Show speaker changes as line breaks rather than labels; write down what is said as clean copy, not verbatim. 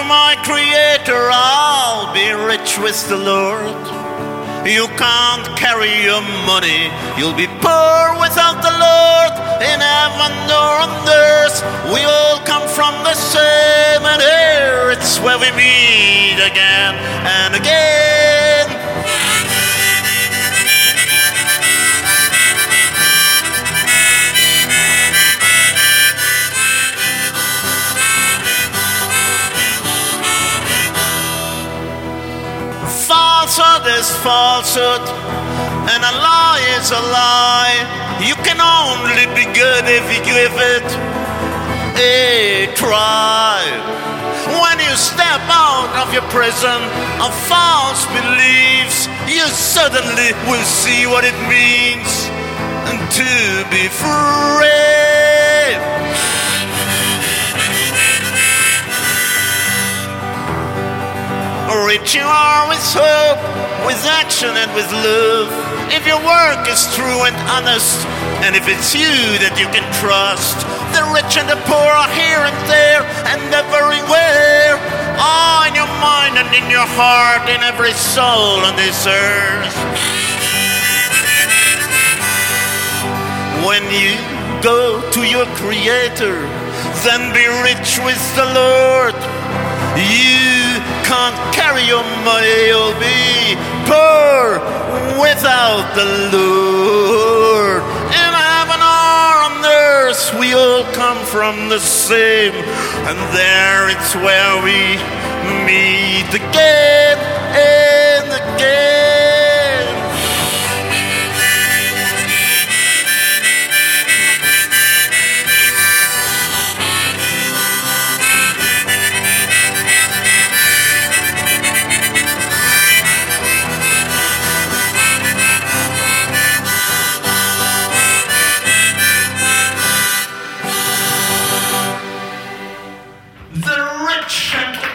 my Creator, I'll be rich with the Lord. You can't carry your money, you'll be poor without the Lord. In heaven or on earth, we all come from the same, and here it's where we meet again and again. Falsehood is falsehood, and a lie is a lie. You can only be good if you give it a try. When you step out of your prison of false beliefs, you suddenly will see what it means to be free. Rich you are with hope, with action and with love. If your work is true and honest, and if it's you that you can trust, the rich and the poor are here and there and everywhere. Oh, in your mind and in your heart, in every soul on this earth. When you go to your Creator, then be rich with the Lord. You can't carry your money, you'll be poor without the Lord. In heaven or on earth, we all come from the same, and there it's where we meet again and again. The rich and